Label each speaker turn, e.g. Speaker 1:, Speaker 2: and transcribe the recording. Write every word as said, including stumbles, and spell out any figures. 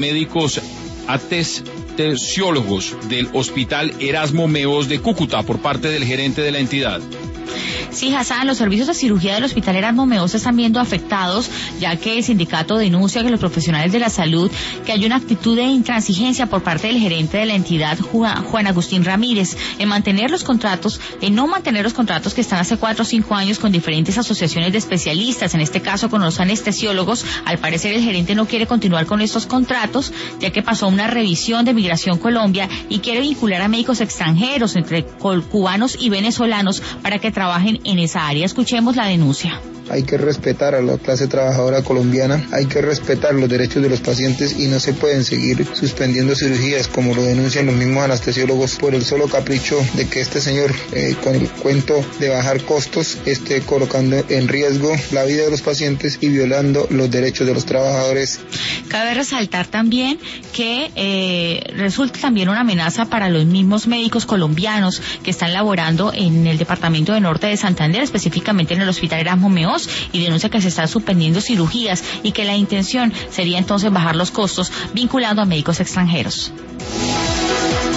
Speaker 1: Médicos anestesiólogos del Hospital Erasmo Meós de Cúcuta por parte del gerente de la entidad.
Speaker 2: Sí, Hassan, los servicios de cirugía del Hospital Erasmo Meós se están viendo afectados, ya que el sindicato denuncia que los profesionales de la salud, que hay una actitud de intransigencia por parte del gerente de la entidad, Juan, Juan Agustín Ramírez, en mantener los contratos, en no mantener los contratos que están hace cuatro o cinco años con diferentes asociaciones de especialistas, en este caso con los anestesiólogos. Al parecer el gerente no quiere continuar con estos contratos, ya que pasó una revisión de Migración Colombia y quiere vincular a médicos extranjeros, entre cubanos y venezolanos, para que trabajen en esa área. Escuchemos la denuncia.
Speaker 3: Hay que respetar a la clase trabajadora colombiana, hay que respetar los derechos de los pacientes y no se pueden seguir suspendiendo cirugías como lo denuncian los mismos anestesiólogos por el solo capricho de que este señor, eh, con el cuento de bajar costos, esté colocando en riesgo la vida de los pacientes y violando los derechos de los trabajadores.
Speaker 2: Cabe resaltar también que eh, resulta también una amenaza para los mismos médicos colombianos que están laborando en el departamento de Norte de Santander, específicamente en el Hospital Erasmo Meós, y denuncia que se están suspendiendo cirugías y que la intención sería entonces bajar los costos vinculando a médicos extranjeros.